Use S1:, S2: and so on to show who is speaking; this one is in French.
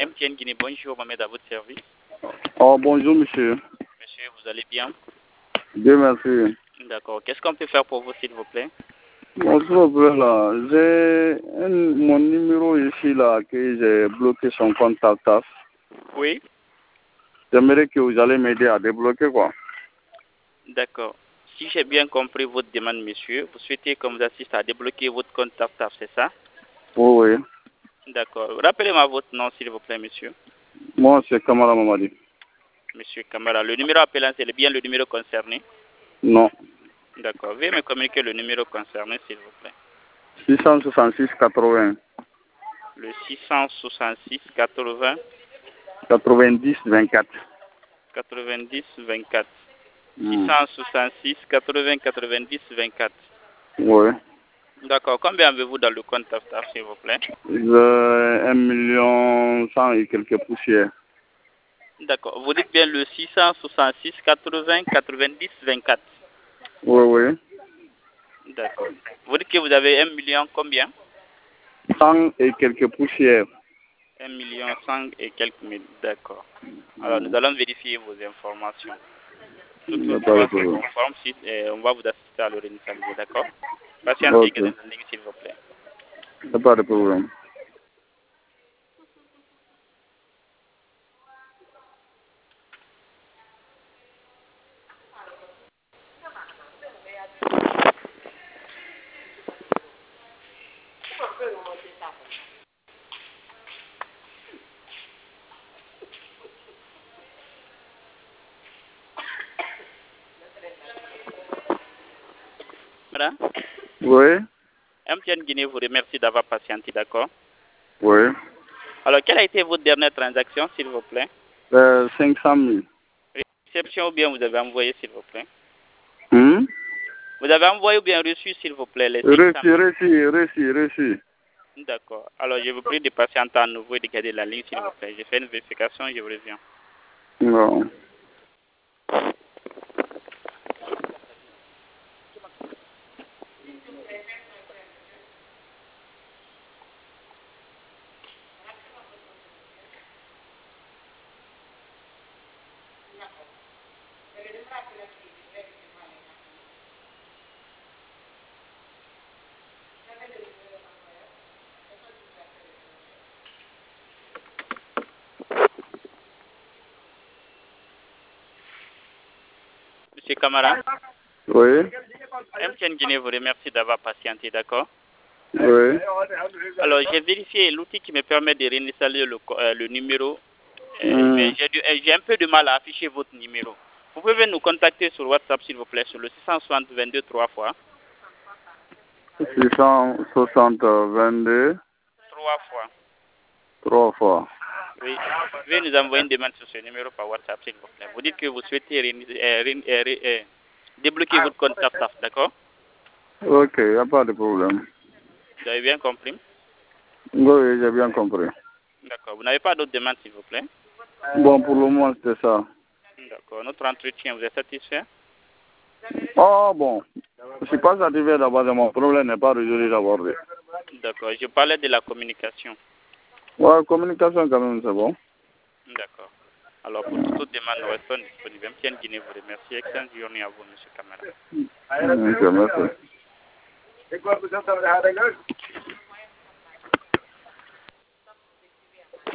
S1: MTN Guinée, bonjour, Mohamed à votre service.
S2: Oh, bonjour, monsieur.
S1: Monsieur, vous allez bien?
S2: Dieu merci.
S1: D'accord. Qu'est-ce qu'on peut faire pour vous, s'il vous plaît?
S2: Bon, s'il vous plaît, là, j'ai mon numéro ici, là, que j'ai bloqué son compte TAF.
S1: Oui.
S2: J'aimerais que vous allez m'aider à débloquer, quoi.
S1: D'accord. Si j'ai bien compris votre demande, monsieur, vous souhaitez qu'on vous assiste à débloquer votre compte TAF, c'est ça?
S2: Oui, oui.
S1: D'accord. Rappelez-moi votre nom, s'il vous plaît, monsieur.
S2: Moi, c'est Kamara Mamadi.
S1: Monsieur Kamara. Le numéro appelant, c'est bien le numéro concerné?
S2: Non.
S1: D'accord. Veuillez me communiquer le numéro concerné, s'il vous plaît.
S2: 666 80.
S1: Le 666 80
S2: 90 24.
S1: 90 24. 666 80 90 24.
S2: Oui.
S1: D'accord. Combien avez-vous dans le compte TAF, s'il vous plaît?
S2: 1 100 000 et quelques poussières.
S1: D'accord. Vous dites bien le 666 80 90 24.
S2: Oui, oui.
S1: D'accord. Vous dites que vous avez 1 million combien?
S2: 100 et quelques poussières.
S1: 1 million 100 et quelques mille. D'accord. Alors, nous allons vérifier vos informations. Toutes vos informations sont conformes, on va vous assister à le réinitialiser, d'accord? Patientez
S2: Ok.
S1: quelques lignes, s'il vous plaît.
S2: Il n'y a pas de problème.
S1: Madame,
S2: Oui,
S1: MTN Guinée vous remercie d'avoir patienté, d'accord?
S2: oui.
S1: Alors, quelle a été votre dernière transaction, s'il vous plaît?
S2: 500 000.
S1: Réception ou bien vous avez envoyé, s'il vous plaît?
S2: Hmm?
S1: Vous avez envoyé ou bien reçu, s'il vous plaît, les 500 000?
S2: Reçu.
S1: D'accord. Alors, je vous prie de patienter à nouveau et de garder la ligne, s'il vous plaît. Je fais une vérification, je vous reviens.
S2: Non.
S1: Monsieur Camara,
S2: Oui,
S1: MTN Guinée vous remercie d'avoir patienté, d'accord?
S2: oui.
S1: Alors, j'ai vérifié l'outil qui me permet de réinstaller le numéro, mais j'ai un peu de mal à afficher votre numéro. Vous pouvez nous contacter sur WhatsApp, s'il vous plaît, sur le 660 22 3 fois.
S2: 660 22
S1: 3 fois.
S2: 3 fois.
S1: Oui. Veuillez nous envoyer une demande sur ce numéro par WhatsApp, s'il vous plaît. Vous dites que vous souhaitez débloquer votre compte TAF, d'accord?
S2: Ok, il n'y a pas de problème.
S1: Vous avez bien compris?
S2: Oui, j'ai bien compris.
S1: D'accord. Vous n'avez pas d'autres demandes, s'il vous plaît?
S2: Bon, pour le moment, c'était ça.
S1: D'accord. Notre entretien, vous êtes satisfait?
S2: Oh, bon. Je ne suis pas satisfait d'abord de mon problème n'est pas résolu d'abord.
S1: D'accord. Je parlais de la communication.
S2: Ouais, communication quand même, c'est bon.
S1: D'accord. Alors, pour toute autre demande, nous restons disponibles. MTN Guinée vous remercie. Excellente journée à vous, M. Camara.
S2: Ok, merci.